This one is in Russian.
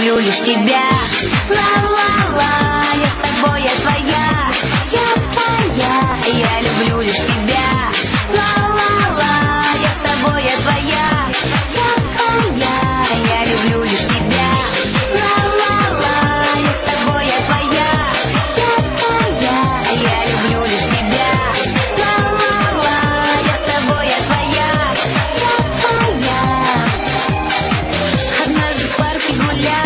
люблю лишь тебя. Ла-ла-ла, я с тобой, я твоя, я люблю лишь тебя. Ла-ла-ла, я с тобой, я твоя, я люблю лишь тебя. Ла-ла-ла, я с тобой, я твоя, я люблю лишь тебя. Ла-ла-ла, я с тобой, я твоя, Однажды в парке гуляли,